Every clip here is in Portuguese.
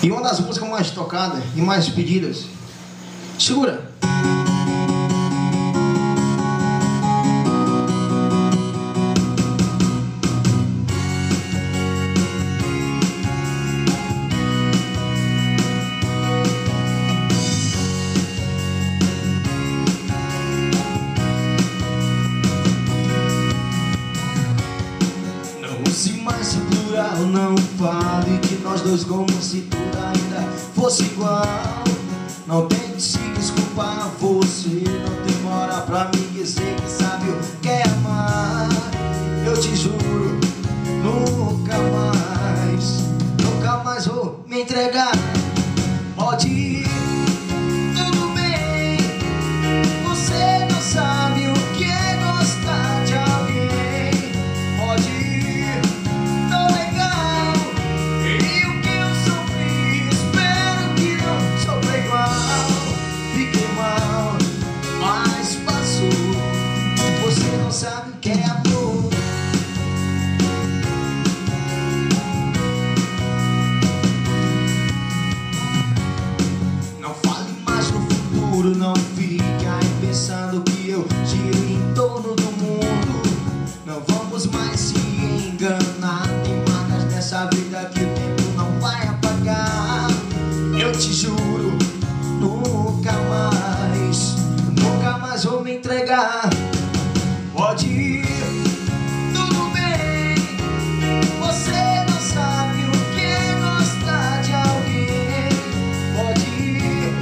E uma das músicas mais tocadas e mais pedidas. Segura. Não use mais o plural, não fale de nós dois como se tudo ainda fosse igual. Não tente se desculpar, você não demora pra me dizer que sabe o que é amar. Eu te juro, nunca mais vou me entregar. Pode ir, tudo bem, você não sabe o que é gostar de alguém. Pode ir, tão legal, e o que eu sofri, espero que não sofra igual. Fiquei mal, mas passou, você não sabe o que é amor. Não fique aí pensando que eu giro em torno do mundo. Não vamos mais se enganar. Tem marcas nessa vida que o tempo não vai apagar. Eu te juro, nunca mais vou me entregar. Pode ir, tudo bem, você não sabe o que é gostar de alguém. Pode ir,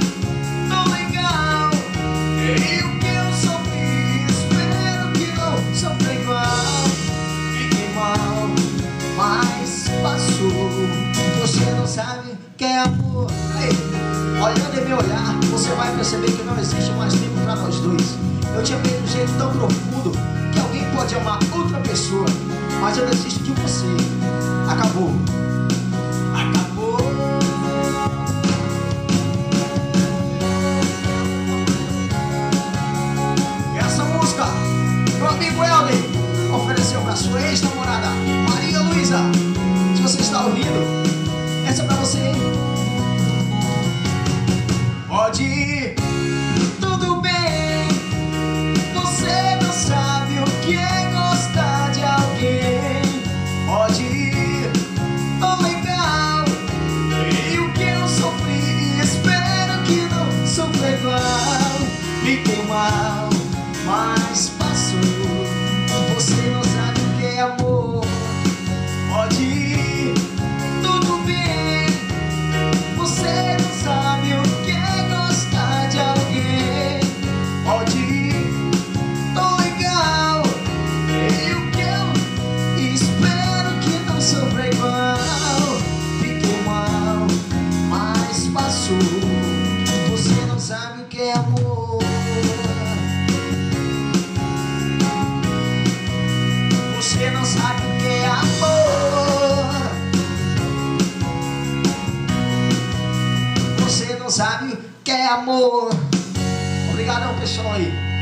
e o que eu sofri, espero que não sofra igual. Fiquei mal, mas passou, você não sabe o que é amor. Aí, olhando em meu olhar, você vai perceber que não existe mais tempo pra nós dois. Eu te amei de um jeito tão profundo que alguém pode amar outra pessoa, mas eu desisto de você. Acabou. Meu amigo Helder ofereceu para sua ex-namorada Maria Luísa. Se você está ouvindo, essa é pra você, hein? Pode ir, tudo bem, você não sabe o que é gostar de alguém. Pode ir, tão legal, e o que eu sofri, espero que não sofra igual. Fiquei mal, mas passou, você não sabe o que é amor. Pode ir, tudo bem, você não sabe o que é gostar de alguém. Pode ir, tão legal, e o que eu espero que não sofra igual. Fiquei mal, mas passou, você não sabe o que é amor. Você não sabe o que é amor. Você não sabe o que é amor. Obrigadão, pessoal aí.